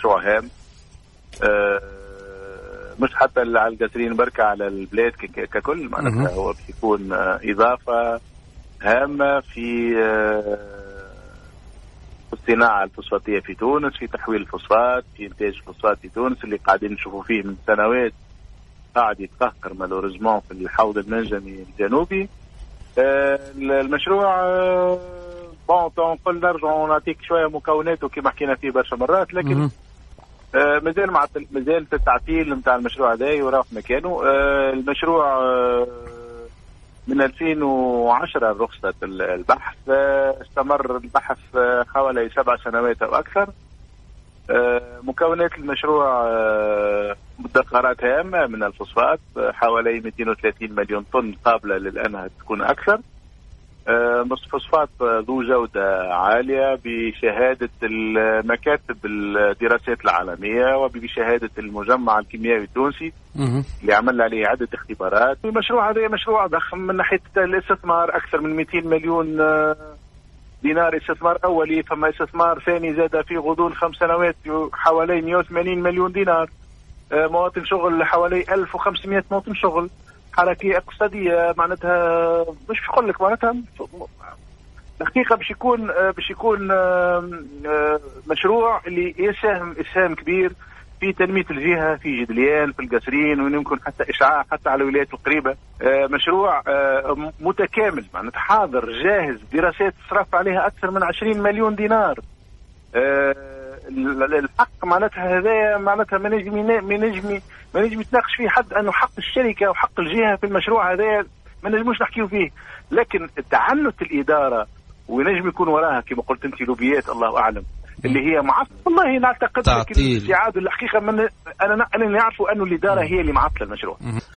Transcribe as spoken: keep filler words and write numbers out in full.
مشروع هام مش حتى على القاسرين بركة، على البلاد ككل. معناتها هو بيكون إضافة هامة في الصناعة الفوسفاتية في تونس، في تحويل الفوسفات، في إنتاج الفوسفات في تونس اللي قاعدين نشوفوا فيه من سنوات قاعد يتقهقر مالوريزمون في الحوض المنجمي الجنوبي. المشروع بون نقول نرجع نعطيك شوية مكوناته كما حكينا فيه برشا مرات، لكن مازال مع مازال في التعطيل نتاع المشروع هذا وراه في مكانه. المشروع من ألفين وعشرة رخصة البحث، استمر البحث حوالي سبع سنوات أو أكثر. مكونات المشروع مدخرات هامة من الفوسفات حوالي مئتين وثلاثين مليون طن قابلة للأنها تكون أكثر. فوسفات ذو جودة عالية بشهادة المكاتب الدراسات العالمية وبشهادة المجمع الكيميائي التونسي اللي عمل عليه عدة اختبارات. المشروع هذا مشروع ضخم من ناحية الاستثمار، أكثر من مئتين مليون دينار استثمار أولي، فما استثمار ثاني زاد في غضون خمس سنوات حوالي مئة وثمانين مليون دينار. مواطن شغل حوالي ألف وخمسمئة مواطن شغل، حركية اقتصادية. معناتها مش بقول لك معناتها الحقيقة باش يكون باش يكون مشروع اللي يساهم إسهام كبير في تنمية الجهة في جدليان في القاسرين، ويمكن حتى إشعاع حتى على الولايات القريبة. مشروع متكامل معناتها حاضر جاهز، دراسات صرف عليها أكثر من عشرين مليون دينار. الحق معناتها هذا معناتها ما نجم ما نجم ما نجم يتناقش فيه حد انه حق الشركه وحق الجهه في المشروع هذا ما نجموش نحكيو فيه، لكن تعنت الاداره ونجم يكون وراها كما قلت انت لوبيات الله اعلم اللي هي معطله. والله نعتقد لكن الحقيقه من انا انا نعرف انه الاداره هي اللي معطله المشروع.